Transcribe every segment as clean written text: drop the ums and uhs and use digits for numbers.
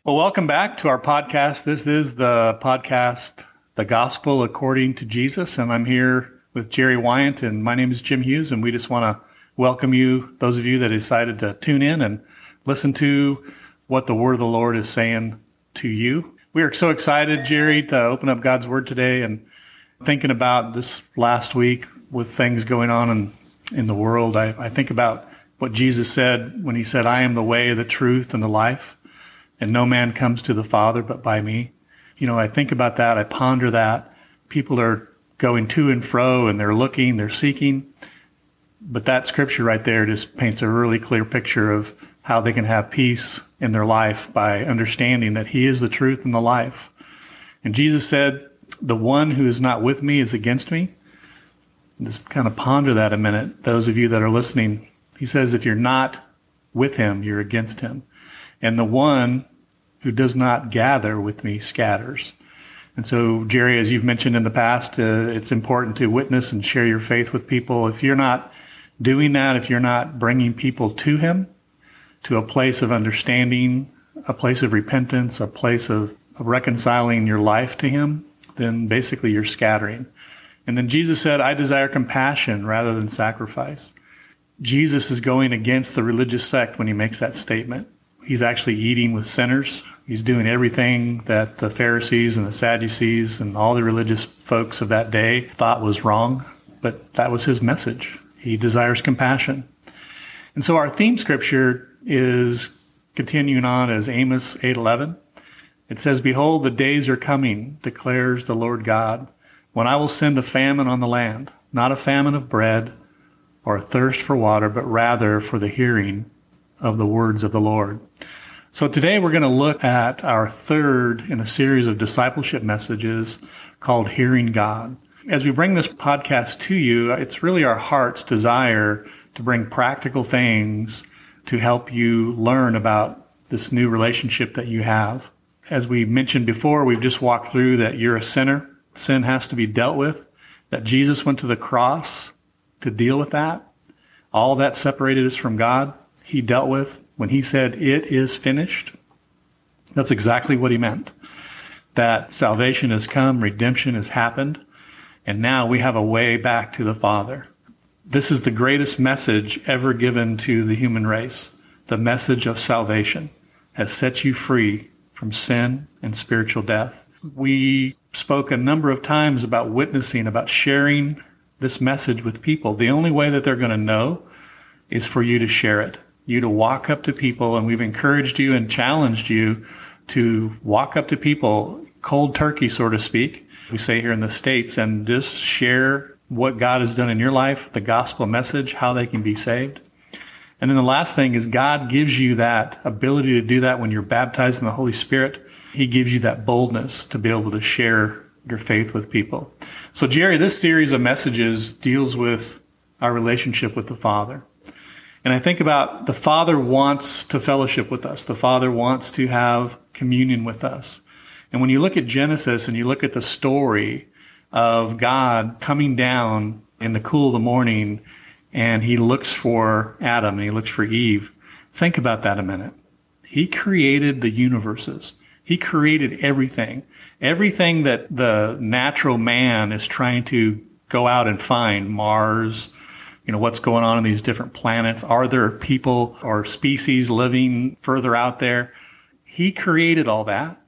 Well, welcome back to our podcast. This is the podcast, The Gospel According to Jesus, and I'm here with Jerry Wyant, and my name is Jim Hughes, and we just want to welcome you, those of you that decided to tune in and listen to what the Word of the Lord is saying to you. We are so excited, Jerry, to open up God's Word today, and thinking about this last week with things going on in the world. I think about what Jesus said when he said, I am the way, the truth, and the life. And no man comes to the Father but by me. I think about that. I ponder that. People are going to and fro, and they're looking, they're seeking. But that scripture right there just paints a really clear picture of how they can have peace in their life by understanding that he is the truth and the life. And Jesus said, the one who is not with me is against me. Just kind of ponder that a minute, those of you that are listening. He says, if you're not with him, you're against him. And the one who does not gather with me scatters. And so, Jerry, as you've mentioned in the past, it's important to witness and share your faith with people. If you're not doing that, if you're not bringing people to him, to a place of understanding, a place of repentance, a place of reconciling your life to him, then basically you're scattering. And then Jesus said, I desire compassion rather than sacrifice. Jesus is going against the religious sect when he makes that statement. He's actually eating with sinners. He's doing everything that the Pharisees and the Sadducees and all the religious folks of that day thought was wrong. But that was his message. He desires compassion. And so our theme scripture is continuing on as Amos 8:11. It says, behold, the days are coming, declares the Lord God, when I will send a famine on the land, not a famine of bread or a thirst for water, but rather for the hearing of the words of the Lord. So today we're going to look at our third in a series of discipleship messages called Hearing God. As we bring this podcast to you, it's really our heart's desire to bring practical things to help you learn about this new relationship that you have. As we mentioned before, we've just walked through that you're a sinner. Sin has to be dealt with, that Jesus went to the cross to deal with that. All that separated us from God, he dealt with. When he said, it is finished, that's exactly what he meant. That salvation has come, redemption has happened, and now we have a way back to the Father. This is the greatest message ever given to the human race. The message of salvation has set you free from sin and spiritual death. We spoke a number of times about witnessing, about sharing this message with people. The only way that they're going to know is for you to share it. You to walk up to people, and we've encouraged you and challenged you to walk up to people, cold turkey, so to speak, we say here in the States, and just share what God has done in your life, the gospel message, how they can be saved. And then the last thing is God gives you that ability to do that when you're baptized in the Holy Spirit. He gives you that boldness to be able to share your faith with people. So, Jerry, this series of messages deals with our relationship with the Father. And I think about the Father wants to fellowship with us. The Father wants to have communion with us. And when you look at Genesis and you look at the story of God coming down in the cool of the morning, and he looks for Adam and he looks for Eve, think about that a minute. He created the universes. He created everything. Everything that the natural man is trying to go out and find, Mars, what's going on in these different planets. Are there people or species living further out there? He created all that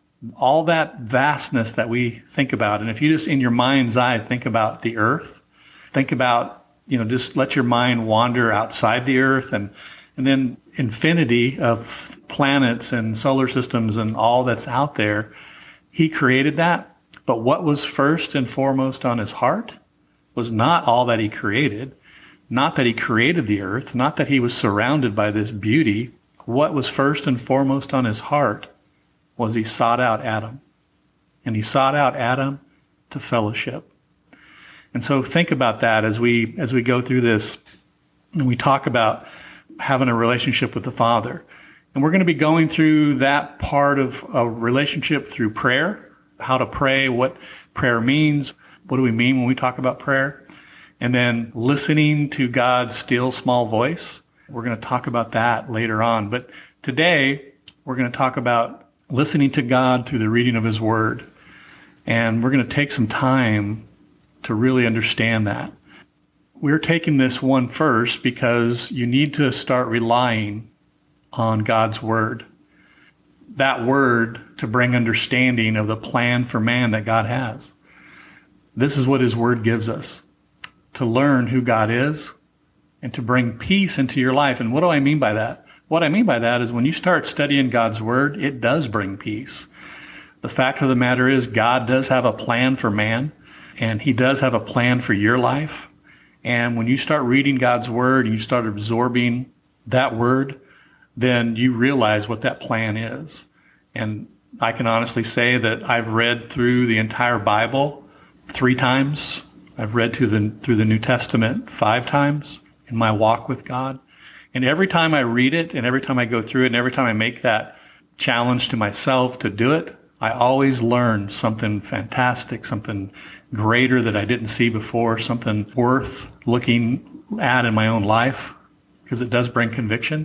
vastness that we think about. And if you just in your mind's eye think about the earth, think about, just let your mind wander outside the earth and then infinity of planets and solar systems and all that's out there. He created that. But what was first and foremost on his heart was not all that he created. Not that he created the earth, not that he was surrounded by this beauty. What was first and foremost on his heart was he sought out Adam. And he sought out Adam to fellowship. And so think about that as we go through this and we talk about having a relationship with the Father. And we're going to be going through that part of a relationship through prayer, how to pray, what prayer means, what do we mean when we talk about prayer. And then listening to God's still small voice. We're going to talk about that later on. But today, we're going to talk about listening to God through the reading of his word. And we're going to take some time to really understand that. We're taking this one first because you need to start relying on God's word. That word to bring understanding of the plan for man that God has. This is what his word gives us, to learn who God is and to bring peace into your life. And what do I mean by that? What I mean by that is when you start studying God's word, it does bring peace. The fact of the matter is God does have a plan for man, and he does have a plan for your life. And when you start reading God's word and you start absorbing that word, then you realize what that plan is. And I can honestly say that I've read through the entire Bible 3 times. I've read through the New Testament 5 times in my walk with God. And every time I read it, and every time I go through it, and every time I make that challenge to myself to do it, I always learn something fantastic, something greater that I didn't see before, something worth looking at in my own life, because it does bring conviction.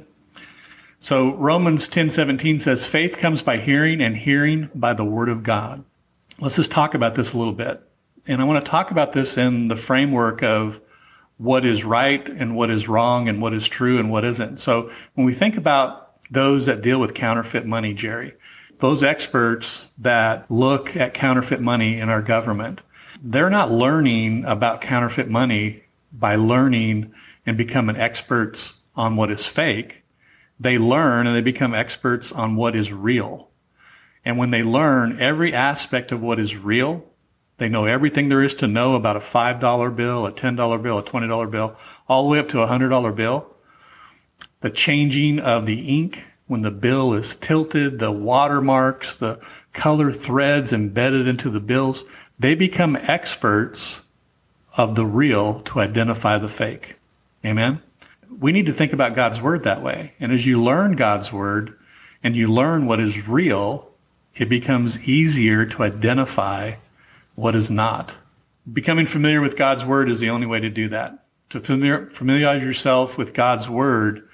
So Romans 10:17 says, faith comes by hearing, and hearing by the word of God. Let's just talk about this a little bit. And I want to talk about this in the framework of what is right and what is wrong and what is true and what isn't. So when we think about those that deal with counterfeit money, Jerry, those experts that look at counterfeit money in our government, they're not learning about counterfeit money by learning and becoming experts on what is fake. They learn and they become experts on what is real. And when they learn every aspect of what is real, they know everything there is to know about a $5 bill, a $10 bill, a $20 bill, all the way up to a $100 bill. The changing of the ink when the bill is tilted, the watermarks, the color threads embedded into the bills, they become experts of the real to identify the fake. Amen? We need to think about God's word that way. And as you learn God's word and you learn what is real, it becomes easier to identify what is not. Becoming familiar with God's word is the only way to do that. To familiarize yourself with God's word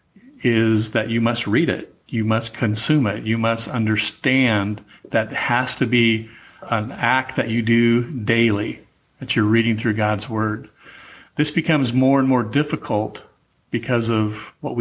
is that you must read it. You must consume it. You must understand that it has to be an act that you do daily, that you're reading through God's word. This becomes more and more difficult because of what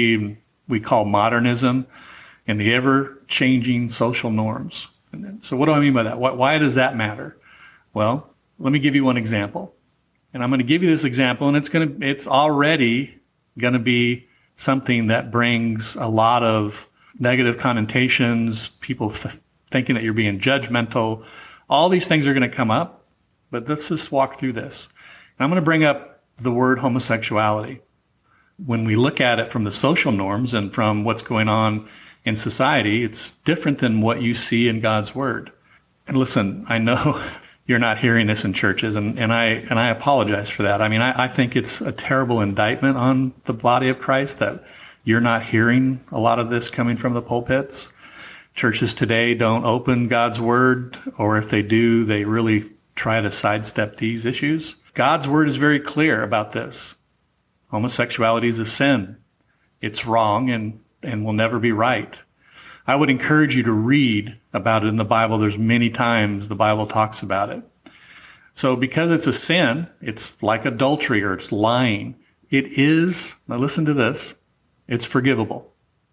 we call modernism and the ever-changing social norms. So what do I mean by that? Why does that matter? Well, let me give you one example. And I'm going to give you this example, and it's already going to be something that brings a lot of negative connotations, people thinking that you're being judgmental. All these things are going to come up, but let's just walk through this. And I'm going to bring up the word homosexuality. When we look at it from the social norms and from what's going on in society, it's different than what you see in God's word. And listen, I know you're not hearing this in churches, and I apologize for that. I mean, I think it's a terrible indictment on the body of Christ that you're not hearing a lot of this coming from the pulpits. Churches today don't open God's word, or if they do, they really try to sidestep these issues. God's word is very clear about this. Homosexuality is a sin. It's wrong and will never be right. I would encourage you to read about it in the Bible. There's many times the Bible talks about it. So because it's a sin, it's like adultery or it's lying. It is, now listen to this, it's forgivable.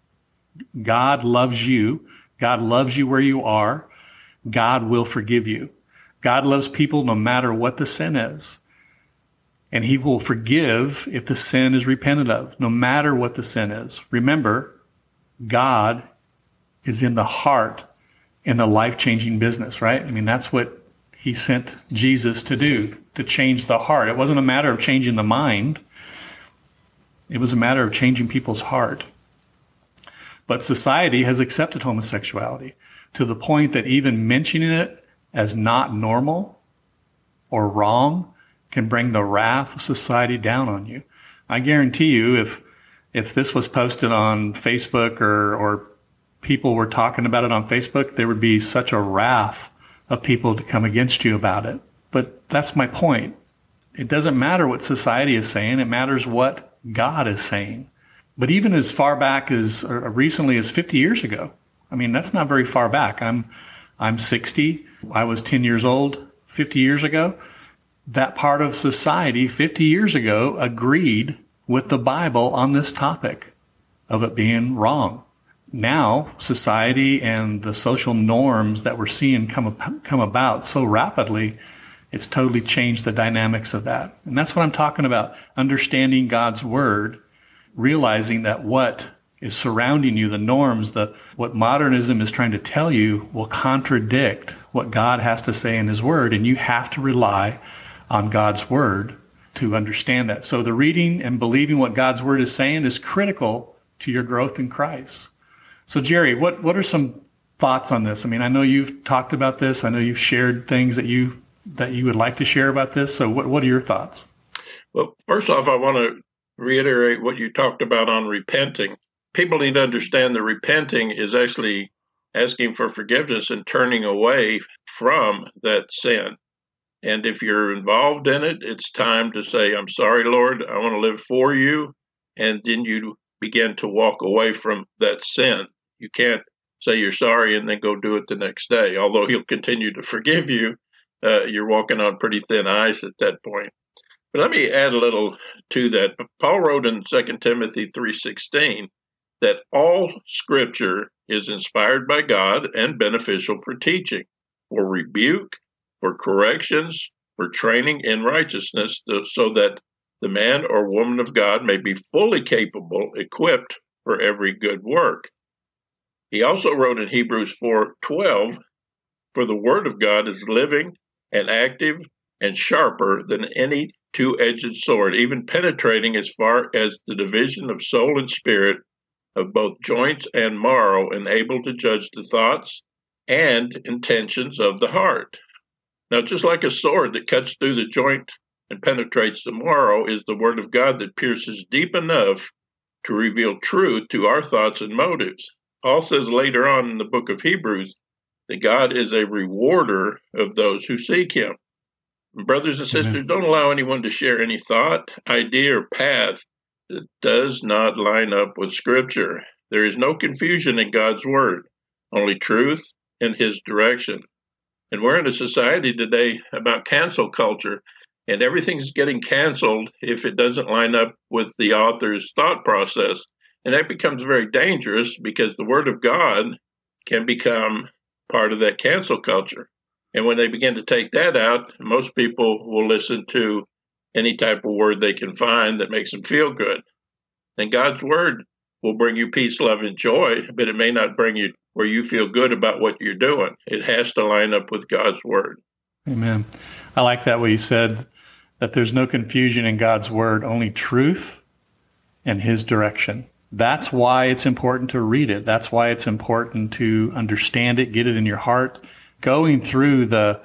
God loves you. God loves you where you are. God will forgive you. God loves people no matter what the sin is. And he will forgive if the sin is repented of, no matter what the sin is. Remember, God is in the heart in the life-changing business, right? I mean, that's what he sent Jesus to do, to change the heart. It wasn't a matter of changing the mind. It was a matter of changing people's heart. But society has accepted homosexuality to the point that even mentioning it as not normal or wrong can bring the wrath of society down on you. I guarantee you, if this was posted on Facebook or people were talking about it on Facebook, there would be such a wrath of people to come against you about it. But that's my point. It doesn't matter what society is saying. It matters what God is saying. But even as far back as recently as 50 years ago, I mean, that's not very far back. I'm 60. I was 10 years old 50 years ago. That part of society 50 years ago agreed with the Bible on this topic of it being wrong. Now, society and the social norms that we're seeing come about so rapidly, it's totally changed the dynamics of that. And that's what I'm talking about, understanding God's word, realizing that what is surrounding you, the norms, what modernism is trying to tell you will contradict what God has to say in his word, and you have to rely on God's word to understand that. So the reading and believing what God's word is saying is critical to your growth in Christ. So Jerry, what are some thoughts on this? I mean, I know you've talked about this. I know you've shared things that you would like to share about this. So what are your thoughts? Well, first off, I want to reiterate what you talked about on repenting. People need to understand that repenting is actually asking for forgiveness and turning away from that sin. And if you're involved in it, it's time to say, I'm sorry, Lord, I want to live for you. And then you begin to walk away from that sin. You can't say you're sorry and then go do it the next day. Although he'll continue to forgive you, you're walking on pretty thin ice at that point. But let me add a little to that. Paul wrote in 2 Timothy 3:16 that all scripture is inspired by God and beneficial for teaching, for rebuke, for corrections, for training in righteousness, so that the man or woman of God may be fully capable, equipped for every good work. He also wrote in Hebrews 4:12, for the word of God is living and active and sharper than any two-edged sword, even penetrating as far as the division of soul and spirit, of both joints and marrow, and able to judge the thoughts and intentions of the heart. Now, just like a sword that cuts through the joint and penetrates the marrow is the word of God that pierces deep enough to reveal truth to our thoughts and motives. Paul says later on in the book of Hebrews that God is a rewarder of those who seek him. Brothers and sisters, Amen. Don't allow anyone to share any thought, idea, or path that does not line up with Scripture. There is no confusion in God's word, only truth and his direction. And we're in a society today about cancel culture, and everything's getting canceled if it doesn't line up with the author's thought process. And that becomes very dangerous because the word of God can become part of that cancel culture. And when they begin to take that out, most people will listen to any type of word they can find that makes them feel good. And God's word will bring you peace, love, and joy, but it may not bring you where you feel good about what you're doing. It has to line up with God's word. Amen. I like that what you said, that there's no confusion in God's word, only truth and his direction. That's why it's important to read it. That's why it's important to understand it, get it in your heart. Going through the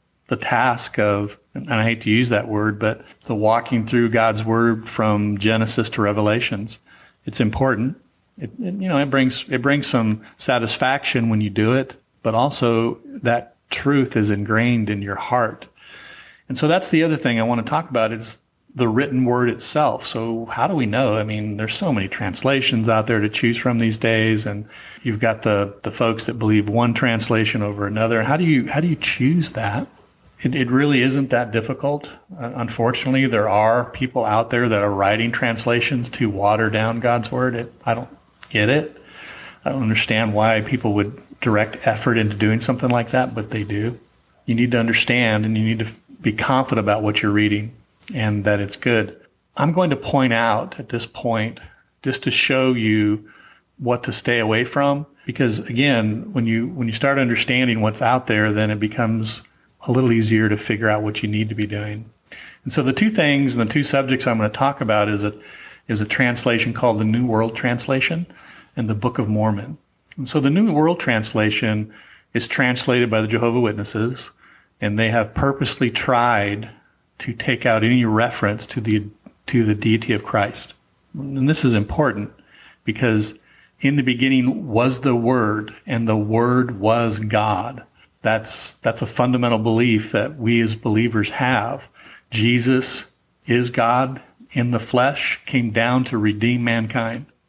task of, and I hate to use that word, but the walking through God's word from Genesis to Revelations, it's important. It brings some satisfaction when you do it, but also that truth is ingrained in your heart. And so that's the other thing I want to talk about is the written word itself. So how do we know? I mean, there's so many translations out there to choose from these days, and you've got the folks that believe one translation over another. How do you choose that? It really isn't that difficult. Unfortunately, there are people out there that are writing translations to water down God's word. I don't get it. I don't understand why people would direct effort into doing something like that, but they do. You need to understand, and you need to be confident about what you're reading and that it's good. I'm going to point out at this point, just to show you what to stay away from, because again, when you start understanding what's out there, then it becomes a little easier to figure out what you need to be doing. And so the two things and the two subjects I'm going to talk about is a translation called the New World Translation and the Book of Mormon. And so the New World Translation is translated by the Jehovah's Witnesses, and they have purposely tried to take out any reference to the deity of Christ. And this is important because in the beginning was the Word, and the Word was God. That's a fundamental belief that we as believers have. Jesus is God in the flesh, came down to redeem mankind.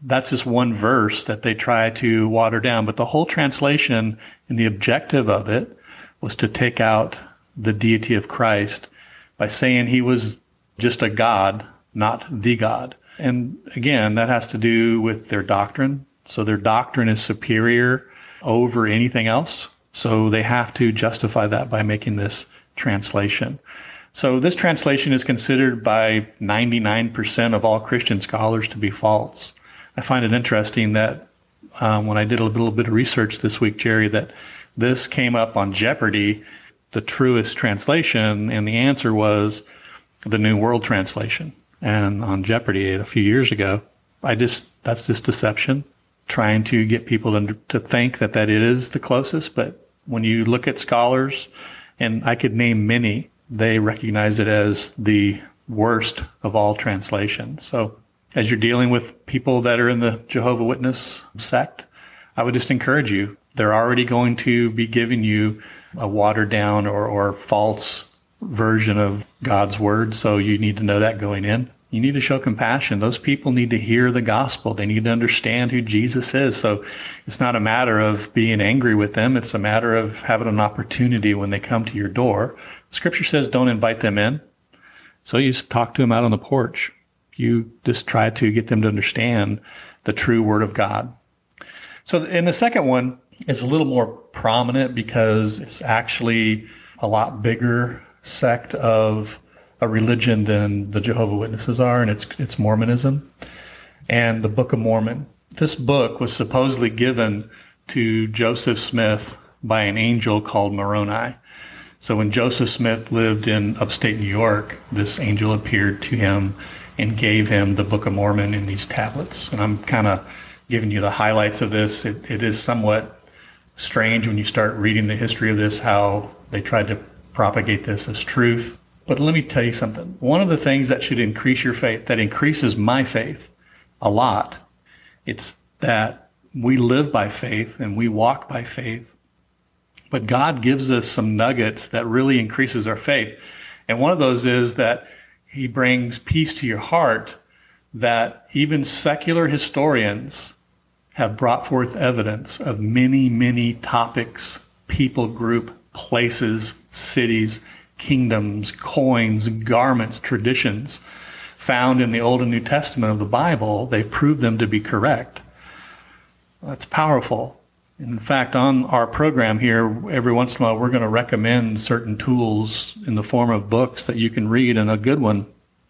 that's just one verse that they try to water down. But the whole translation and the objective of it was to take out the deity of Christ by saying he was just a God, not the God. And again, that has to do with their doctrine. So their doctrine is superior over anything else. So they have to justify that by making this translation. So this translation is considered by 99% of all Christian scholars to be false. I find it interesting that when I did a little bit of research this week, Jerry, that this came up on Jeopardy, the truest translation, and the answer was the New World Translation. And on Jeopardy a few years ago, that's just deception, trying to get people to think that it is the closest. But when you look at scholars, and I could name many, they recognize it as the worst of all translations. So as you're dealing with people that are in the Jehovah's Witness sect, I would just encourage you. They're already going to be giving you a watered down or false version of God's word. So you need to know that going in. You need to show compassion. Those people need to hear the gospel. They need to understand who Jesus is. So it's not a matter of being angry with them. It's a matter of having an opportunity when they come to your door. Scripture says don't invite them in. So you just talk to them out on the porch. You just try to get them to understand the true word of God. So in the second one is a little more prominent because it's actually a lot bigger sect of a religion than the Jehovah's Witnesses are, and it's Mormonism and the Book of Mormon. This book was supposedly given to Joseph Smith by an angel called Moroni. So when Joseph Smith lived in upstate New York, this angel appeared to him and gave him the Book of Mormon in these tablets. And I'm kind of giving you the highlights of this. It is somewhat strange when you start reading the history of this, how they tried to propagate this as truth. But let me tell you something. One of the things that should increase your faith, that increases my faith a lot, it's that we live by faith and we walk by faith. But God gives us some nuggets that really increases our faith. And one of those is that he brings peace to your heart that even secular historians have brought forth evidence of many, many topics, people group, places, cities, kingdoms, coins, garments, traditions found in the Old and New Testament of the Bible. They've proved them to be correct. That's powerful. In fact, on our program here, every once in a while, we're going to recommend certain tools in the form of books that you can read, and a good one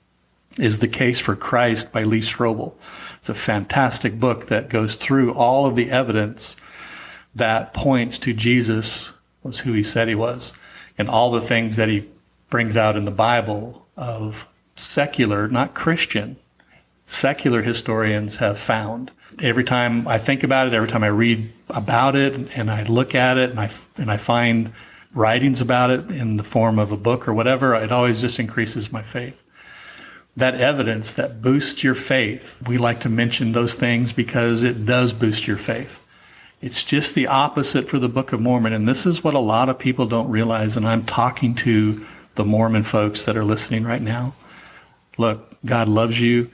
is The Case for Christ by Lee Strobel. It's a fantastic book that goes through all of the evidence that points to Jesus was who he said he was, and all the things that he brings out in the Bible of secular, not Christian, secular historians have found. Every time I think about it, every time I read about it and I look at it and I find writings about it in the form of a book or whatever, it always just increases my faith. That evidence that boosts your faith, we like to mention those things because it does boost your faith. It's just the opposite for the Book of Mormon. And this is what a lot of people don't realize. And I'm talking to the Mormon folks that are listening right now. Look, God loves you.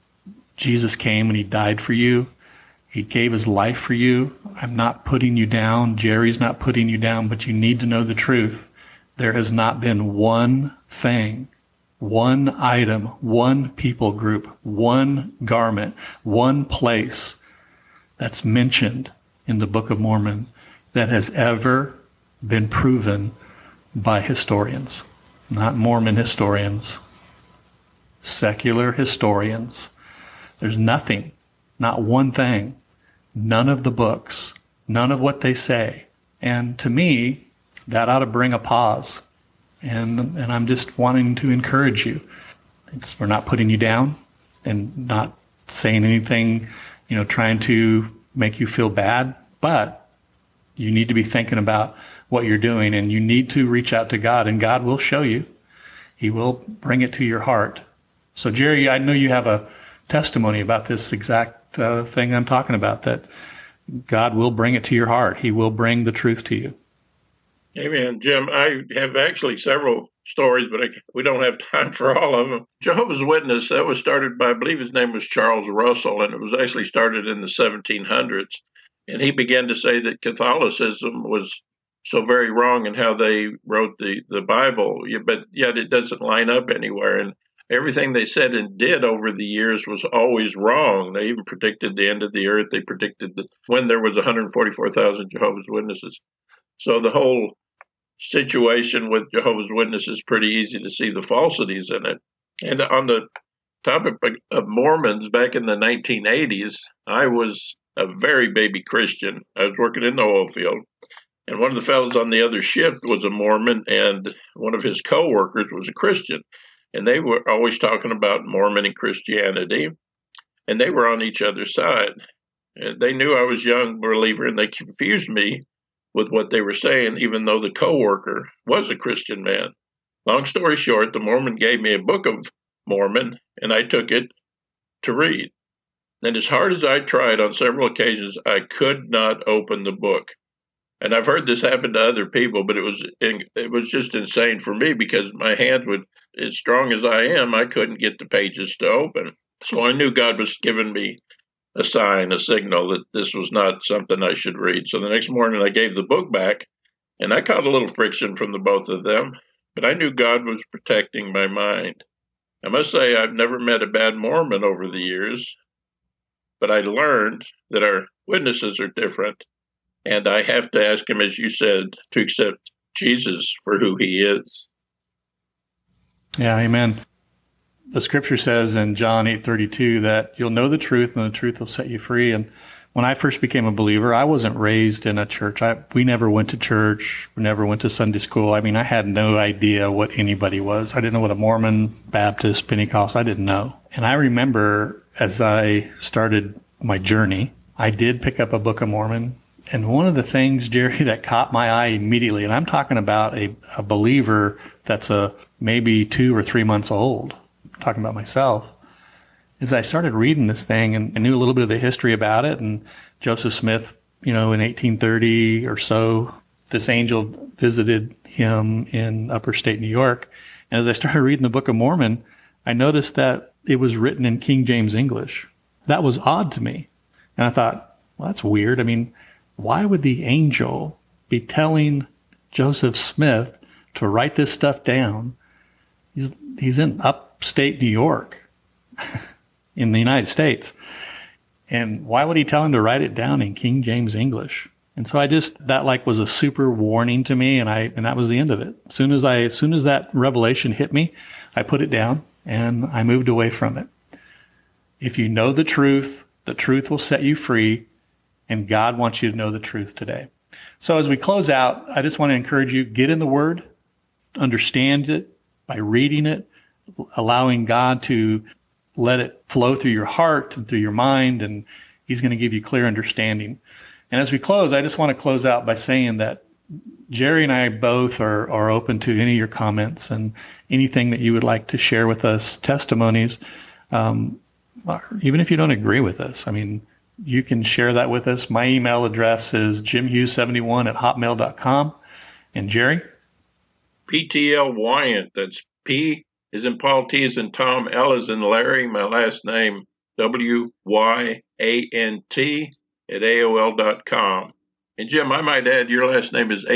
Jesus came and he died for you. He gave his life for you. I'm not putting you down. Jerry's not putting you down, but you need to know the truth. There has not been one thing, one item, one people group, one garment, one place that's mentioned in the Book of Mormon that has ever been proven by historians, not Mormon historians, secular historians. There's nothing, not one thing, none of the books, none of what they say. And to me, that ought to bring a pause. And I'm just wanting to encourage you. We're not putting you down and not saying anything, trying to make you feel bad, but you need to be thinking about what you're doing, and you need to reach out to God, and God will show you. He will bring it to your heart. So, Jerry, I know you have a testimony about this exact thing I'm talking about, that God will bring it to your heart. He will bring the truth to you. Amen. Jim, I have actually several stories, but we don't have time for all of them. Jehovah's Witness, that was started by, I believe his name was Charles Russell, and it was actually started in the 1700s. And he began to say that Catholicism was so very wrong in how they wrote the Bible, but yet it doesn't line up anywhere. And everything they said and did over the years was always wrong. They even predicted the end of the earth. They predicted that when there was 144,000 Jehovah's Witnesses. So the whole situation with Jehovah's Witnesses is pretty easy to see the falsities in it. And on the topic of Mormons, back in the 1980s, I was a very baby Christian. I was working in the oil field, and one of the fellows on the other shift was a Mormon, and one of his co-workers was a Christian. And they were always talking about Mormon and Christianity, and they were on each other's side. And they knew I was a young believer, and they confused me with what they were saying, even though the co-worker was a Christian man. Long story short, the Mormon gave me a book of Mormon, and I took it to read. And as hard as I tried on several occasions, I could not open the book. And I've heard this happen to other people, but it was just insane for me because my hands would, as strong as I am, I couldn't get the pages to open. So I knew God was giving me a sign, a signal that this was not something I should read. So the next morning I gave the book back, and I caught a little friction from the both of them, but I knew God was protecting my mind. I must say I've never met a bad Mormon over the years, but I learned that our witnesses are different, and I have to ask him, as you said, to accept Jesus for who he is. Yeah, amen. The scripture says in John 8:32 that you'll know the truth and the truth will set you free. And when I first became a believer, I wasn't raised in a church. We never went to church. We never went to Sunday school. I mean, I had no idea what anybody was. I didn't know what a Mormon, Baptist, Pentecost, I didn't know. And I remember as I started my journey, I did pick up a Book of Mormon. And one of the things, Jerry, that caught my eye immediately, and I'm talking about a believer that's maybe 2 or 3 months old, talking about myself, is I started reading this thing and I knew a little bit of the history about it. And Joseph Smith, in 1830 or so, this angel visited him in upper state New York. And as I started reading the Book of Mormon, I noticed that it was written in King James English. That was odd to me. And I thought, well, that's weird. I mean, why would the angel be telling Joseph Smith to write this stuff down? He's in upstate New York in the United States. And why would he tell him to write it down in King James English? And so that was a super warning to me, and that was the end of it. As soon as that revelation hit me, I put it down and I moved away from it. If you know the truth will set you free, and God wants you to know the truth today. So as we close out, I just want to encourage you, get in the Word, understand it by reading it, allowing God to let it flow through your heart and through your mind, and He's going to give you clear understanding. And as we close, I just want to close out by saying that Jerry and I both are open to any of your comments and anything that you would like to share with us, testimonies, even if you don't agree with us. I mean, you can share that with us. My email address is jimhughes71@hotmail.com. And Jerry? PTL Wyant. That's P as in Paul, T as in Tom, L as in Larry. My last name, WYANT at AOL.com. And Jim, I might add, your last name is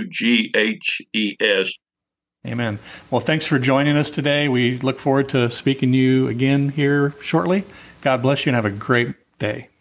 HUGHES. Amen. Well, thanks for joining us today. We look forward to speaking to you again here shortly. God bless you and have a great day.